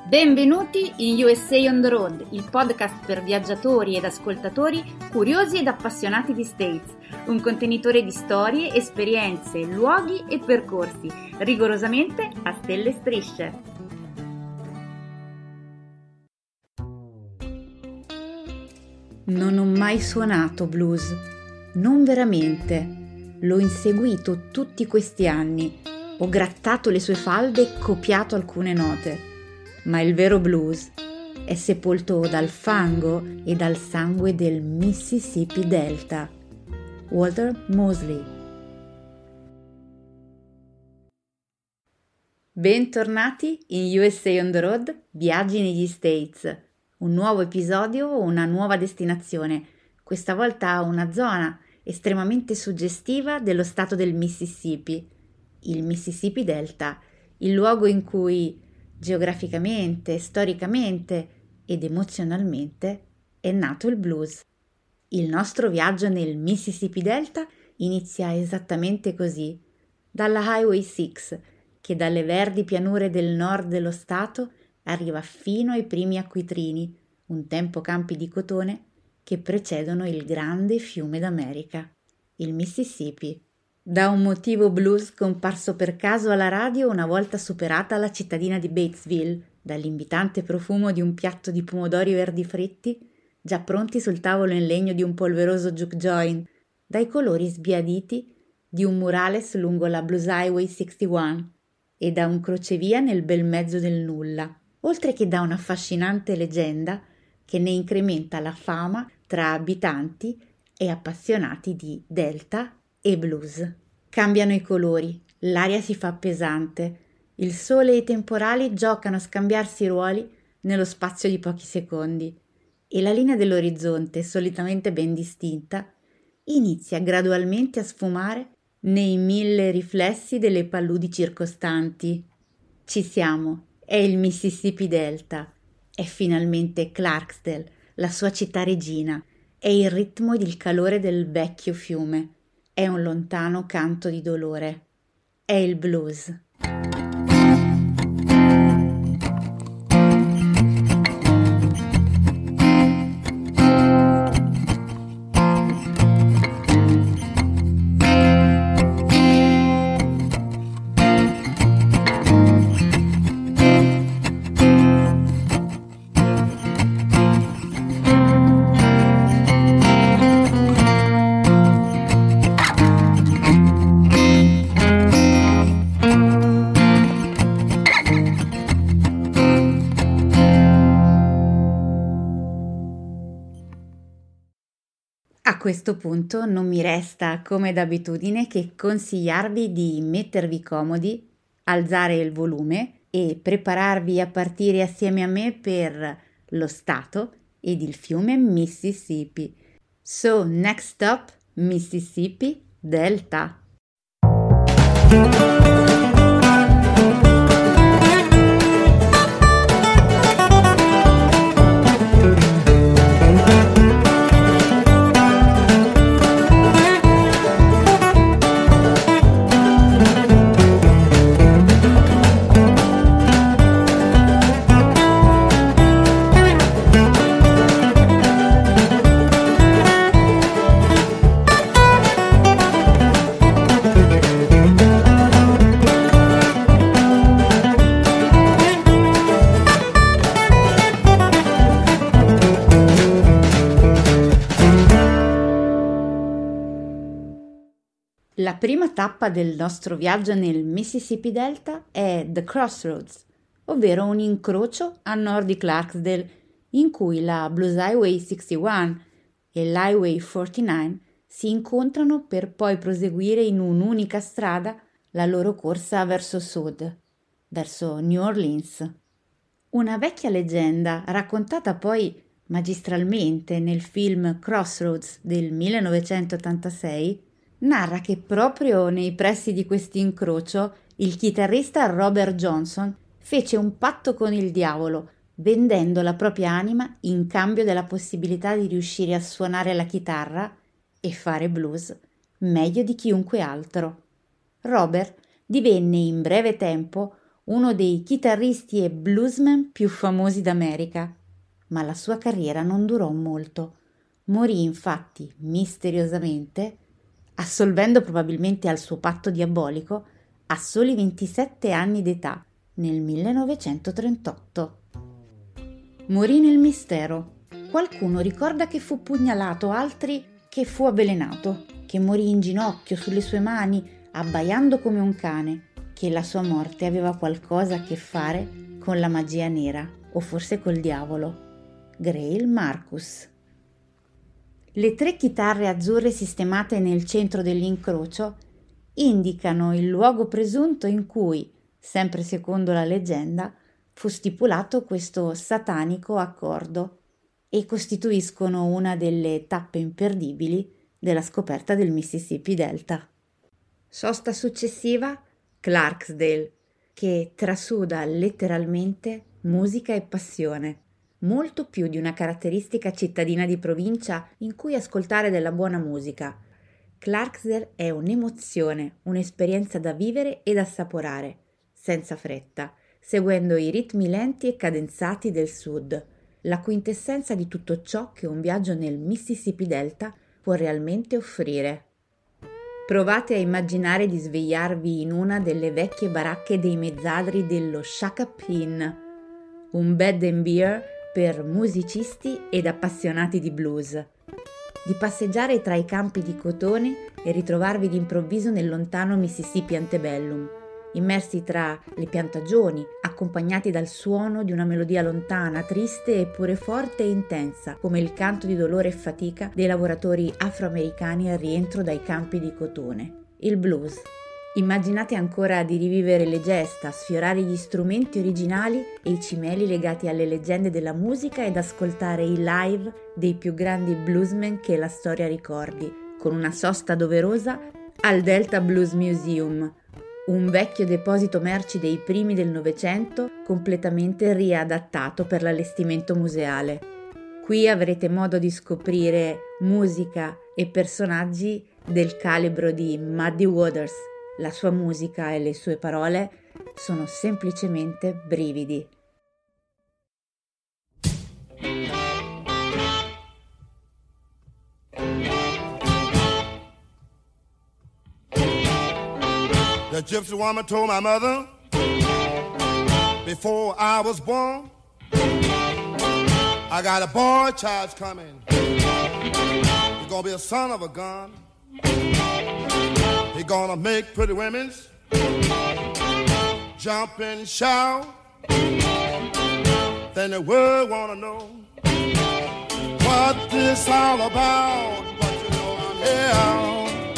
Benvenuti in USA on the Road, il podcast per viaggiatori ed ascoltatori curiosi ed appassionati di States, un contenitore di storie, esperienze, luoghi e percorsi, rigorosamente a stelle e strisce. Non ho mai suonato blues, non veramente. L'ho inseguito tutti questi anni, ho grattato le sue falde e copiato alcune note. Ma il vero blues è sepolto dal fango e dal sangue del Mississippi Delta. Walter Mosley. Bentornati in USA on the Road, viaggi negli States. Un nuovo episodio, una nuova destinazione, questa volta una zona estremamente suggestiva dello stato del Mississippi, il Mississippi Delta, il luogo in cui geograficamente, storicamente ed emozionalmente è nato il blues. Il nostro viaggio nel Mississippi Delta inizia esattamente così, dalla Highway 6, che dalle verdi pianure del nord dello stato arriva fino ai primi acquitrini, un tempo campi di cotone che precedono il grande fiume d'America, il Mississippi. Da un motivo blues comparso per caso alla radio una volta superata la cittadina di Batesville, dall'invitante profumo di un piatto di pomodori verdi fritti, già pronti sul tavolo in legno di un polveroso juke joint, dai colori sbiaditi di un murales lungo la Blues Highway 61 e da un crocevia nel bel mezzo del nulla, oltre che da un'affascinante leggenda che ne incrementa la fama tra abitanti e appassionati di Delta e blues. Cambiano i colori, l'aria si fa pesante, il sole e i temporali giocano a scambiarsi i ruoli nello spazio di pochi secondi e la linea dell'orizzonte, solitamente ben distinta, inizia gradualmente a sfumare nei 1000 riflessi delle paludi circostanti. Ci siamo, è il Mississippi Delta, è finalmente Clarksdale, la sua città regina, è il ritmo ed il calore del vecchio fiume. È un lontano canto di dolore. È il blues. A questo punto non mi resta, come d'abitudine, che consigliarvi di mettervi comodi, alzare il volume e prepararvi a partire assieme a me per lo stato ed il fiume Mississippi. So, next stop, Mississippi Delta. La prima tappa del nostro viaggio nel Mississippi Delta è The Crossroads, ovvero un incrocio a nord di Clarksdale in cui la Blues Highway 61 e l'Highway 49 si incontrano per poi proseguire in un'unica strada la loro corsa verso sud, verso New Orleans. Una vecchia leggenda, raccontata poi magistralmente nel film Crossroads del 1986, narra che proprio nei pressi di questo incrocio il chitarrista Robert Johnson fece un patto con il diavolo, vendendo la propria anima in cambio della possibilità di riuscire a suonare la chitarra e fare blues meglio di chiunque altro. Robert divenne in breve tempo uno dei chitarristi e bluesman più famosi d'America, ma la sua carriera non durò molto. Morì infatti misteriosamente, assolvendo probabilmente al suo patto diabolico, a soli 27 anni d'età, nel 1938. Morì nel mistero. Qualcuno ricorda che fu pugnalato, altri che fu avvelenato, che morì in ginocchio sulle sue mani, abbaiando come un cane, che la sua morte aveva qualcosa a che fare con la magia nera, o forse col diavolo. Greil Marcus. Le 3 chitarre azzurre sistemate nel centro dell'incrocio indicano il luogo presunto in cui, sempre secondo la leggenda, fu stipulato questo satanico accordo e costituiscono una delle tappe imperdibili della scoperta del Mississippi Delta. Sosta successiva, Clarksdale, che trasuda letteralmente musica e passione, molto più di una caratteristica cittadina di provincia in cui ascoltare della buona musica. Clarksdale è un'emozione, un'esperienza da vivere ed assaporare, senza fretta, seguendo i ritmi lenti e cadenzati del sud, la quintessenza di tutto ciò che un viaggio nel Mississippi Delta può realmente offrire. Provate a immaginare di svegliarvi in una delle vecchie baracche dei mezzadri dello Shaka Inn, un bed and beer per musicisti ed appassionati di blues, di passeggiare tra i campi di cotone e ritrovarvi d'improvviso nel lontano Mississippi Antebellum, immersi tra le piantagioni, accompagnati dal suono di una melodia lontana, triste eppure forte e intensa, come il canto di dolore e fatica dei lavoratori afroamericani al rientro dai campi di cotone. Il blues. Immaginate ancora di rivivere le gesta, sfiorare gli strumenti originali e i cimeli legati alle leggende della musica ed ascoltare i live dei più grandi bluesmen che la storia ricordi, con una sosta doverosa al Delta Blues Museum, un vecchio deposito merci dei primi del Novecento completamente riadattato per l'allestimento museale. Qui avrete modo di scoprire musica e personaggi del calibro di Muddy Waters. La sua musica e le sue parole sono semplicemente brividi. The gypsy woman told my mother before I was born, I got a boy child's coming. He's gonna be a son of a gun. He's gonna make pretty women jump and shout. Then the world wanna know what this all about. But you know I'm here.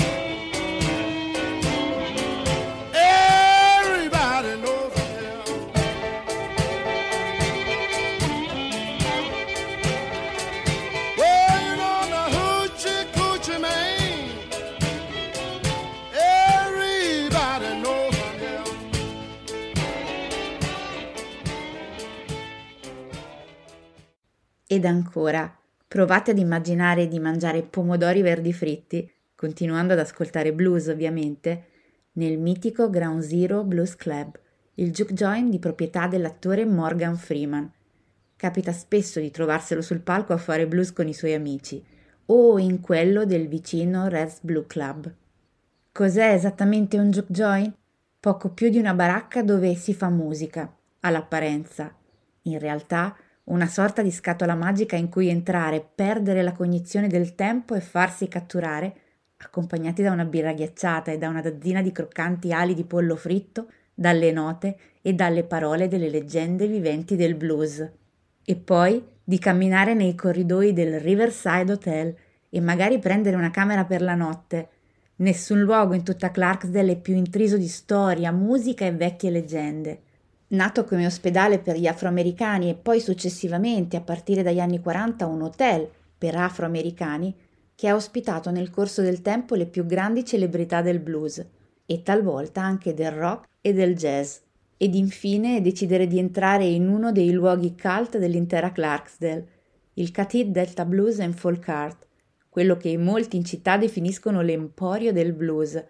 Ed ancora, provate ad immaginare di mangiare pomodori verdi fritti, continuando ad ascoltare blues ovviamente, nel mitico Ground Zero Blues Club, il juke joint di proprietà dell'attore Morgan Freeman. Capita spesso di trovarselo sul palco a fare blues con i suoi amici, o in quello del vicino Red's Blue Club. Cos'è esattamente un juke joint? Poco più di una baracca dove si fa musica, all'apparenza. In realtà una sorta di scatola magica in cui entrare, perdere la cognizione del tempo e farsi catturare, accompagnati da una birra ghiacciata e da una dozzina di croccanti ali di pollo fritto, dalle note e dalle parole delle leggende viventi del blues. E poi di camminare nei corridoi del Riverside Hotel e magari prendere una camera per la notte. Nessun luogo in tutta Clarksdale è più intriso di storia, musica e vecchie leggende. Nato come ospedale per gli afroamericani e poi successivamente, a partire dagli anni 40, un hotel per afroamericani che ha ospitato nel corso del tempo le più grandi celebrità del blues e talvolta anche del rock e del jazz. Ed infine decidere di entrare in uno dei luoghi cult dell'intera Clarksdale, il Catid Delta Blues and Folk Art, quello che molti in città definiscono l'emporio del blues,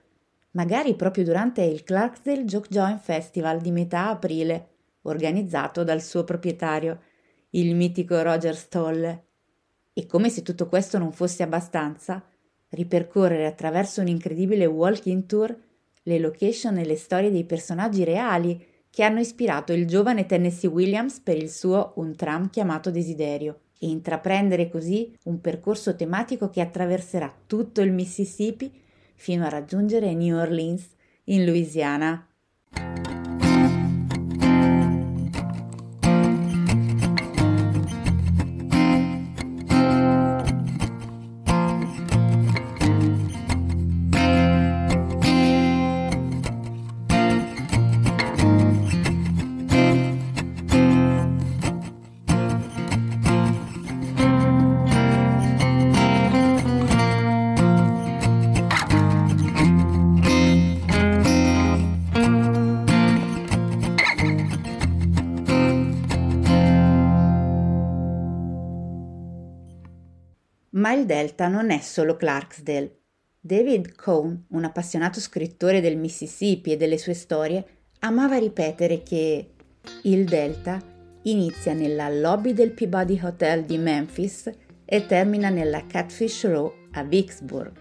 magari proprio durante il Clarksdale Joke Joint Festival di metà aprile, organizzato dal suo proprietario, il mitico Roger Stoll. E come se tutto questo non fosse abbastanza, ripercorrere attraverso un incredibile walking tour le location e le storie dei personaggi reali che hanno ispirato il giovane Tennessee Williams per il suo Un tram chiamato Desiderio, e intraprendere così un percorso tematico che attraverserà tutto il Mississippi fino a raggiungere New Orleans, in Louisiana. Ma il Delta non è solo Clarksdale. David Cohn, un appassionato scrittore del Mississippi e delle sue storie, amava ripetere che il Delta inizia nella lobby del Peabody Hotel di Memphis e termina nella Catfish Row a Vicksburg.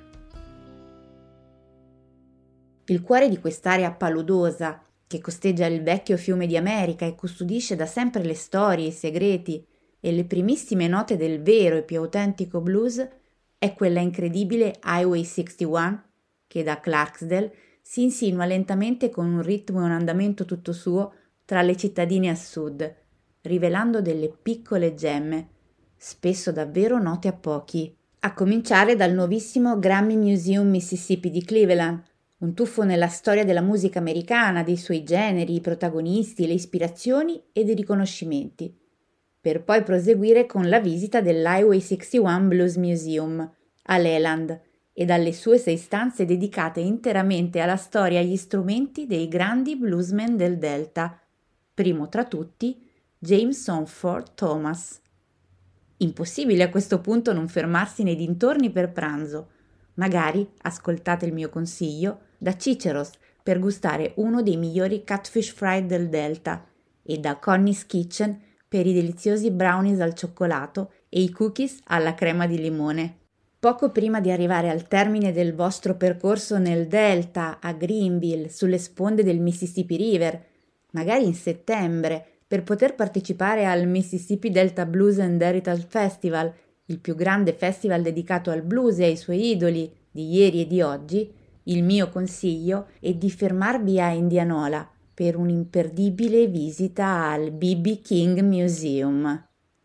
Il cuore di quest'area paludosa, che costeggia il vecchio fiume di America e custodisce da sempre le storie, i segreti e le primissime note del vero e più autentico blues, è quella incredibile Highway 61 che da Clarksdale si insinua lentamente con un ritmo e un andamento tutto suo tra le cittadine a sud, rivelando delle piccole gemme, spesso davvero note a pochi, a cominciare dal nuovissimo Grammy Museum Mississippi di Cleveland, un tuffo nella storia della musica americana, dei suoi generi, i protagonisti, le ispirazioni ed i riconoscimenti, per poi proseguire con la visita dell'Highway 61 Blues Museum a Leland e dalle sue 6 stanze dedicate interamente alla storia e agli strumenti dei grandi bluesmen del Delta, primo tra tutti James Sonford Thomas. Impossibile a questo punto non fermarsi nei dintorni per pranzo. Magari, ascoltate il mio consiglio, da Cicero's per gustare uno dei migliori catfish fried del Delta e da Connie's Kitchen per i deliziosi brownies al cioccolato e i cookies alla crema di limone. Poco prima di arrivare al termine del vostro percorso nel Delta, a Greenville, sulle sponde del Mississippi River, magari in settembre, per poter partecipare al Mississippi Delta Blues and Heritage Festival, il più grande festival dedicato al blues e ai suoi idoli di ieri e di oggi, il mio consiglio è di fermarvi a Indianola per un'imperdibile visita al B.B. King Museum.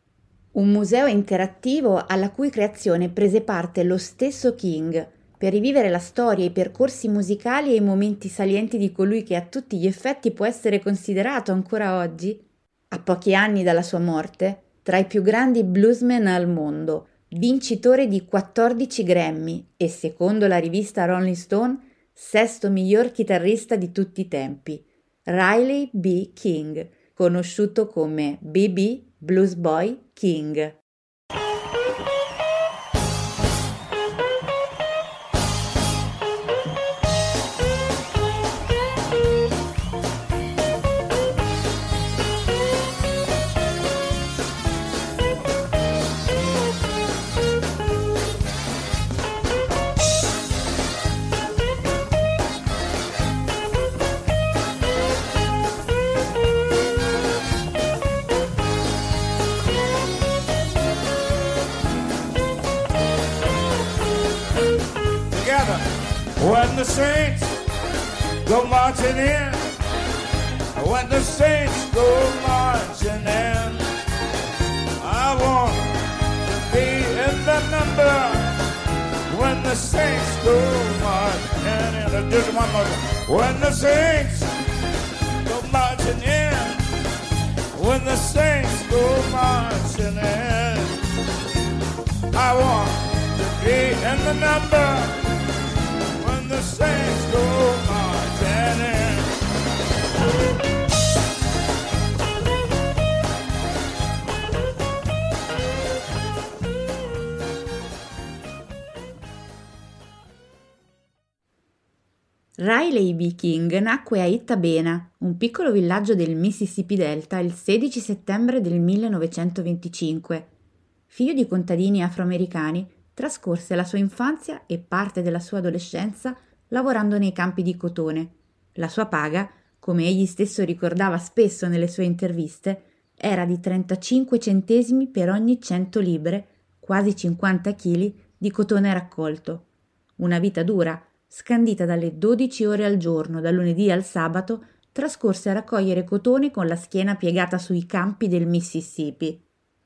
Un museo interattivo alla cui creazione prese parte lo stesso King per rivivere la storia, i percorsi musicali e i momenti salienti di colui che a tutti gli effetti può essere considerato ancora oggi, a pochi anni dalla sua morte, tra i più grandi bluesmen al mondo, vincitore di 14 Grammy e, secondo la rivista Rolling Stone, 6º miglior chitarrista di tutti i tempi, Riley B. King, conosciuto come B.B. Blues Boy King. When the saints go marching in, when the saints go marching in, I want to be in the number when the saints go marching in. Just one more. When the saints go marching in, when the saints go marching in, I want to be in the number the saints go marching in. Riley B. King nacque a Itta Bena, un piccolo villaggio del Mississippi Delta, il 16 settembre del 1925. Figlio di contadini afroamericani, trascorse la sua infanzia e parte della sua adolescenza lavorando nei campi di cotone. La sua paga, come egli stesso ricordava spesso nelle sue interviste, era di 35 centesimi per ogni 100 libre, quasi 50 kg, di cotone raccolto. Una vita dura, scandita dalle 12 ore al giorno, dal lunedì al sabato, trascorse a raccogliere cotone con la schiena piegata sui campi del Mississippi.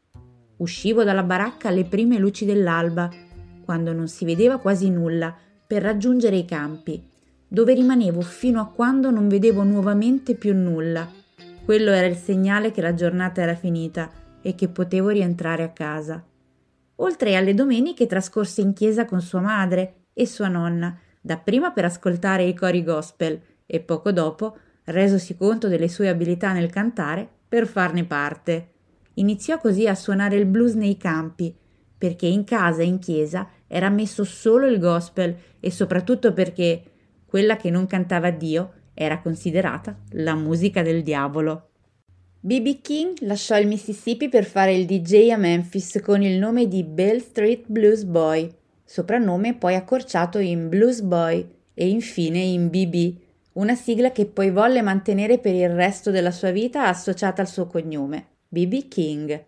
Uscivo dalla baracca alle prime luci dell'alba, quando non si vedeva quasi nulla, per raggiungere i campi, dove rimanevo fino a quando non vedevo nuovamente più nulla. Quello era il segnale che la giornata era finita e che potevo rientrare a casa. Oltre alle domeniche trascorse in chiesa con sua madre e sua nonna, dapprima per ascoltare i cori gospel e poco dopo, resosi conto delle sue abilità nel cantare, per farne parte. Iniziò così a suonare il blues nei campi, perché in casa e in chiesa era ammesso solo il gospel e soprattutto perché quella che non cantava Dio era considerata la musica del diavolo. B.B. King lasciò il Mississippi per fare il DJ a Memphis con il nome di Beale Street Blues Boy, soprannome poi accorciato in Blues Boy e infine in B.B., una sigla che poi volle mantenere per il resto della sua vita associata al suo cognome, B.B. King.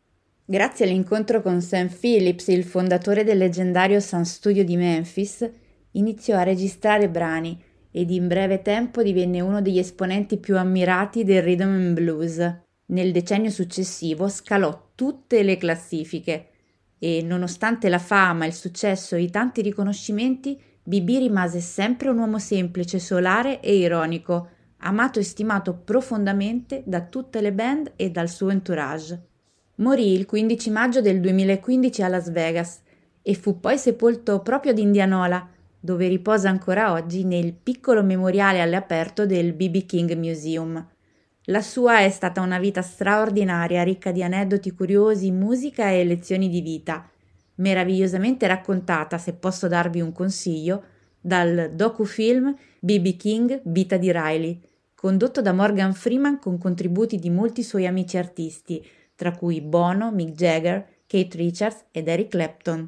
Grazie all'incontro con Sam Phillips, il fondatore del leggendario Sun Studio di Memphis, iniziò a registrare brani ed in breve tempo divenne uno degli esponenti più ammirati del rhythm and blues. Nel decennio successivo scalò tutte le classifiche e, nonostante la fama, il successo e i tanti riconoscimenti, B.B. rimase sempre un uomo semplice, solare e ironico, amato e stimato profondamente da tutte le band e dal suo entourage. Morì il 15 maggio del 2015 a Las Vegas e fu poi sepolto proprio ad Indianola, dove riposa ancora oggi nel piccolo memoriale all'aperto del B.B. King Museum. La sua è stata una vita straordinaria, ricca di aneddoti curiosi, musica e lezioni di vita, meravigliosamente raccontata, se posso darvi un consiglio, dal docufilm B.B. King, Vita di Riley, condotto da Morgan Freeman con contributi di molti suoi amici artisti, tra cui Bono, Mick Jagger, Keith Richards ed Eric Clapton.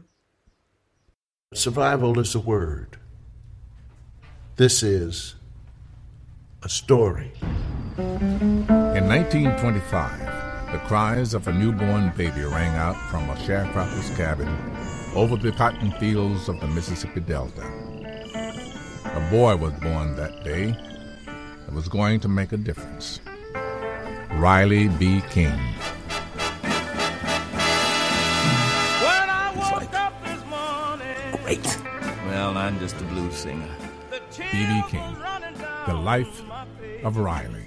Survival is a word. This is a story. In 1925, the cries of a newborn baby rang out from a sharecropper's cabin over the cotton fields of the Mississippi Delta. A boy was born that day that was going to make a difference. Riley B. King. Great. Well, I'm just a blues singer. B.B. King, The Life of Riley.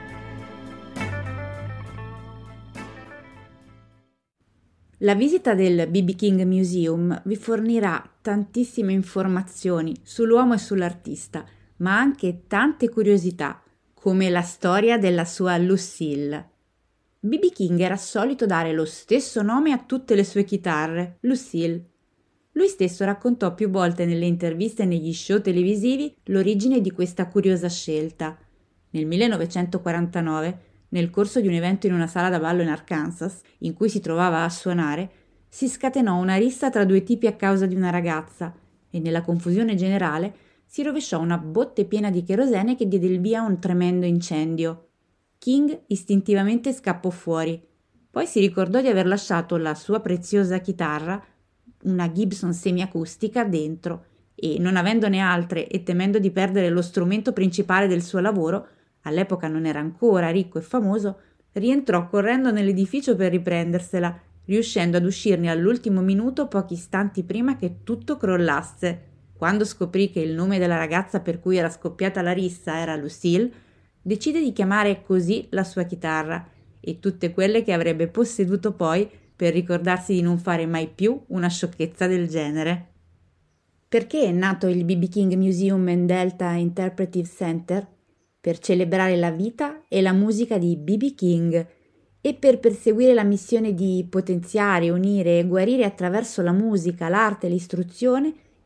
La visita del B.B. King Museum vi fornirà tantissime informazioni sull'uomo e sull'artista, ma anche tante curiosità, come la storia della sua Lucille. B.B. King era solito dare lo stesso nome a tutte le sue chitarre, Lucille. Lui stesso raccontò più volte nelle interviste e negli show televisivi l'origine di questa curiosa scelta. Nel 1949, nel corso di un evento in una sala da ballo in Arkansas, in cui si trovava a suonare, si scatenò una rissa tra due tipi a causa di una ragazza e nella confusione generale si rovesciò una botte piena di cherosene che diede il via a un tremendo incendio. King istintivamente scappò fuori. Poi si ricordò di aver lasciato la sua preziosa chitarra, una Gibson semiacustica, dentro e, non avendone altre e temendo di perdere lo strumento principale del suo lavoro, all'epoca non era ancora ricco e famoso, rientrò correndo nell'edificio per riprendersela, riuscendo ad uscirne all'ultimo minuto pochi istanti prima che tutto crollasse. Quando scoprì che il nome della ragazza per cui era scoppiata la rissa era Lucille, decide di chiamare così la sua chitarra e tutte quelle che avrebbe posseduto poi per ricordarsi di non fare mai più una sciocchezza del genere. Perché è nato il B.B. King Museum and Delta Interpretive Center? Per celebrare la vita e la musica di B.B. King e per perseguire la missione di potenziare, unire e guarire attraverso la musica, l'arte e l'istruzione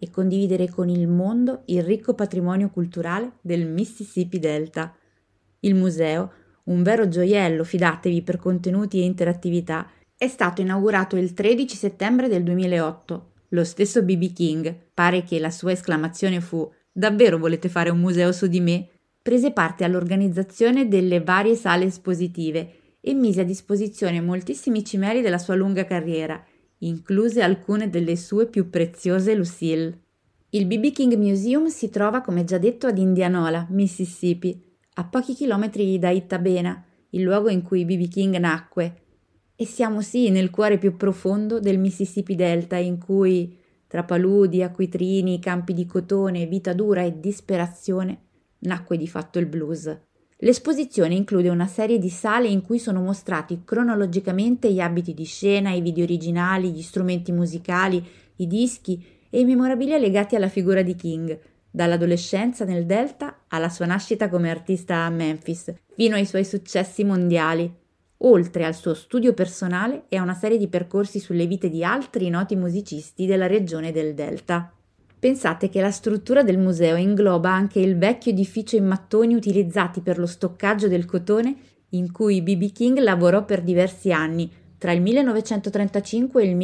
e condividere con il mondo il ricco patrimonio culturale del Mississippi Delta. Il museo, un vero gioiello, fidatevi, per contenuti e interattività, è stato inaugurato il 13 settembre del 2008. Lo stesso B.B. King, pare che la sua esclamazione fu «Davvero volete fare un museo su di me?», prese parte all'organizzazione delle varie sale espositive e mise a disposizione moltissimi cimeli della sua lunga carriera, incluse alcune delle sue più preziose Lucille. Il B.B. King Museum si trova, come già detto, ad Indianola, Mississippi, a pochi chilometri da Itta Bena, il luogo in cui B.B. King nacque. E siamo sì nel cuore più profondo del Mississippi Delta, in cui, tra paludi, acquitrini, campi di cotone, vita dura e disperazione, nacque di fatto il blues. L'esposizione include una serie di sale in cui sono mostrati cronologicamente gli abiti di scena, i video originali, gli strumenti musicali, i dischi e i memorabilia legati alla figura di King, dall'adolescenza nel Delta alla sua nascita come artista a Memphis, fino ai suoi successi mondiali, oltre al suo studio personale e a una serie di percorsi sulle vite di altri noti musicisti della regione del Delta. Pensate che la struttura del museo ingloba anche il vecchio edificio in mattoni utilizzati per lo stoccaggio del cotone in cui B.B. King lavorò per diversi anni, tra il 1935 e il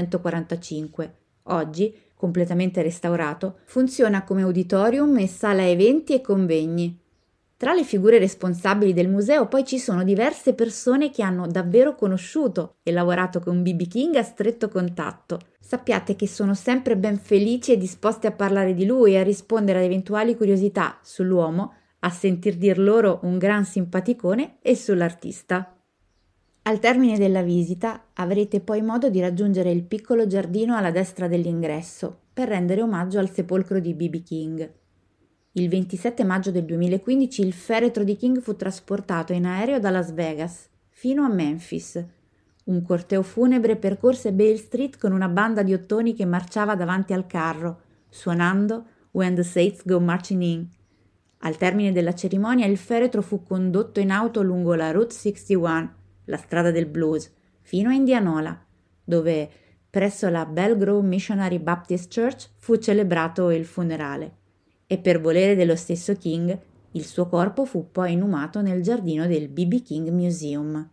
1945. Oggi, completamente restaurato, funziona come auditorium e sala eventi e convegni. Tra le figure responsabili del museo poi ci sono diverse persone che hanno davvero conosciuto e lavorato con B.B. King a stretto contatto. Sappiate che sono sempre ben felici e disposti a parlare di lui e a rispondere ad eventuali curiosità sull'uomo, a sentir dir loro un gran simpaticone, e sull'artista. Al termine della visita avrete poi modo di raggiungere il piccolo giardino alla destra dell'ingresso per rendere omaggio al sepolcro di B.B. King. Il 27 maggio del 2015 il feretro di King fu trasportato in aereo da Las Vegas fino a Memphis. Un corteo funebre percorse Beale Street con una banda di ottoni che marciava davanti al carro, suonando When the Saints Go Marching In. Al termine della cerimonia il feretro fu condotto in auto lungo la Route 61, la strada del blues, fino a Indianola, dove, presso la Belle Grove Missionary Baptist Church, fu celebrato il funerale. E per volere dello stesso King, il suo corpo fu poi inumato nel giardino del B.B. King Museum.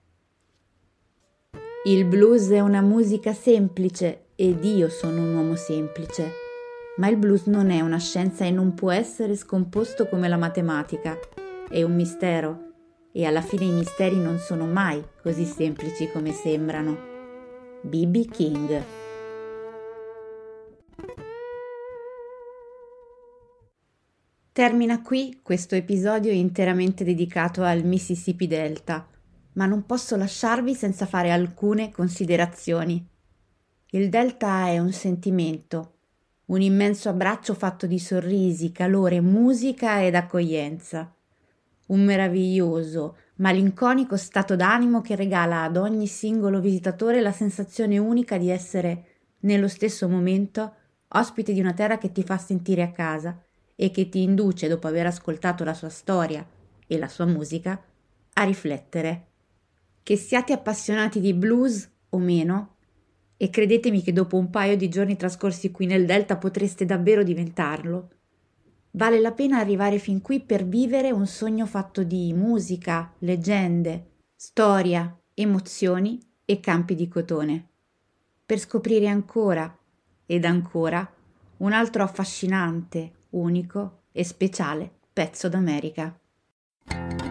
Il blues è una musica semplice ed io sono un uomo semplice, ma il blues non è una scienza e non può essere scomposto come la matematica. È un mistero e alla fine i misteri non sono mai così semplici come sembrano. B.B. King. Termina qui questo episodio interamente dedicato al Mississippi Delta, ma non posso lasciarvi senza fare alcune considerazioni. Il Delta è un sentimento, un immenso abbraccio fatto di sorrisi, calore, musica ed accoglienza. Un meraviglioso, malinconico stato d'animo che regala ad ogni singolo visitatore la sensazione unica di essere, nello stesso momento, ospite di una terra che ti fa sentire a casa e che ti induce, dopo aver ascoltato la sua storia e la sua musica, a riflettere. Che siate appassionati di blues o meno, e credetemi che dopo un paio di giorni trascorsi qui nel Delta potreste davvero diventarlo, vale la pena arrivare fin qui per vivere un sogno fatto di musica, leggende, storia, emozioni e campi di cotone, per scoprire ancora ed ancora un altro affascinante, unico e speciale pezzo d'America.